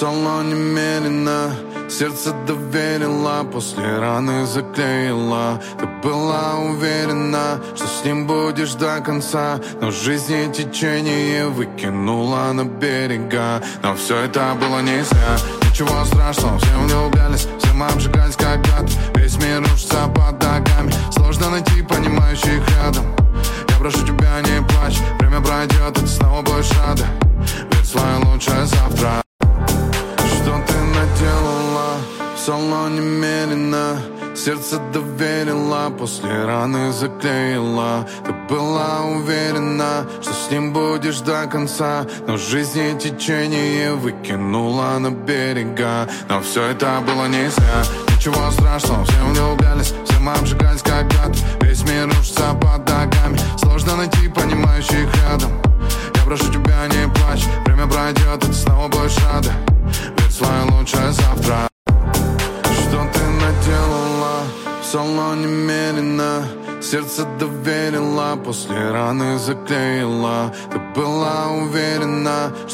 салоне медленно сердце доверила, после раны заклеила. Ты была уверена, что с ним будешь до конца, но в жизни течение выкинула на берега. Но все это было не зря, ничего страшного, все влюблялись, все мы обжигались как гад. Весь мир рушится под ногами, сложно найти понимающих рядом. Я прошу тебя, не плачь, время пройдет, и ты снова будешь рада. Верь в свое лучшее завтра. Что ты наделала? В салоне медленно сердце доверила, после раны заклеила. Ты была уверена, что с ним будешь до конца, но в жизни течение выкинула на берега. Но все это было не зря, ничего страшного, все влюблялись, все мы обжигались как гад. Весь мир рушится под ногами, сложно найти понимающих рядом. Я прошу тебя, не плачь, время пройдет, и ты снова будешь рада. Верь в свое лучшее завтра. Что ты наделала? В салоне медленно сердце доверила, после раны заклеила. Ты была уверена,